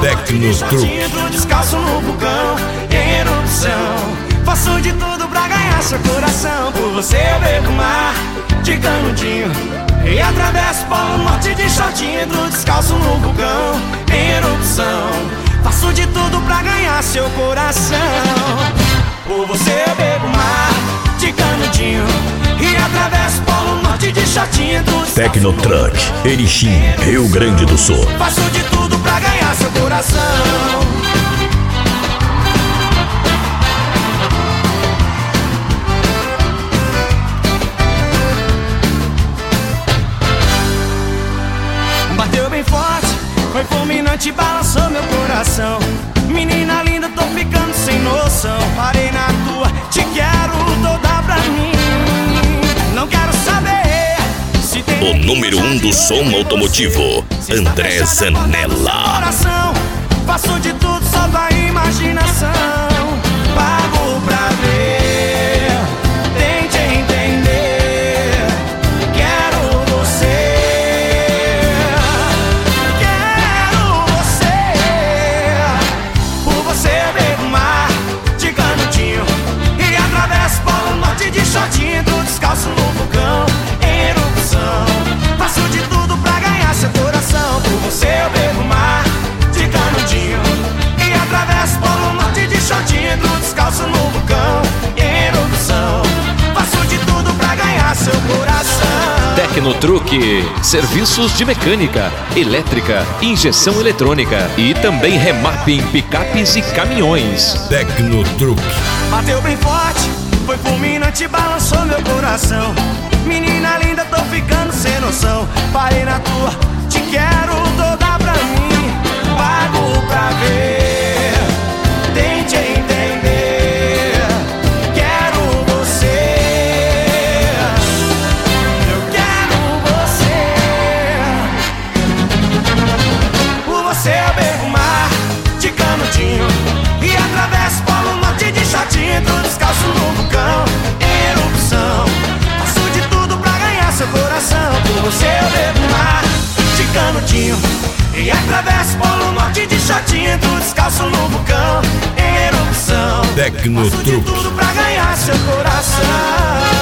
Tecnotruque. Descalço no vulcão, em erupção. Faço de tudo pra ganhar seu coração. Por você eu bebo mar de canudinho e atravesso Polo Norte de shortinho. Entro descalço no vulcão, em erupção. Faço de tudo pra ganhar seu coração. Por você eu bebo mar de canudinho e atravesso Polo Norte de shortinho. Tecnotruque, Erechim, Rio Grande do Sul. Faço de tudo pra ganhar seu coração. Bateu bem forte, foi fulminante, balançou meu coração. Menina linda, tô ficando sem noção. Parei na tua, te quero toda pra mim. Não quero saber se tem o número 1 do som automotivo, André Zanella. Faço de tudo só da imaginação. Pago pra ver, tente entender. Quero você, quero você. Por você eu bebo mar de canudinho e atravesso Polo Norte de shortinho. Entro descalço no vulcão, em erupção. Faço de tudo pra ganhar seu coração. Por você eu bebo mar de canudinho e atravesso Polo Norte de shortinho. Entro descalço no vulcão, em erupção. Faço de tudo pra ganhar seu coração. Tecnotruque, serviços de mecânica, elétrica, injeção eletrônica e também remap em picapes e caminhões. Tecnotruque. Bateu bem forte, foi fulminante, balançou meu coração. Menina linda, tô ficando sem noção. Parei na tua, te quero toda pra mim. Pago pra ver, tente entender. Quero você, eu quero você. Por você eu bebo mar de canudinho e atravesso Polo Norte de shortinho. Entro descalço no vulcão, em erupção. Faço de tudo pra ganhar seu coração. Por você eu bebo mar de canudinho e atravesso Polo Norte de shortinho. Entro descalço no vulcão, em erupção. Tecnotruque. Faço de tudo pra ganhar seu coração.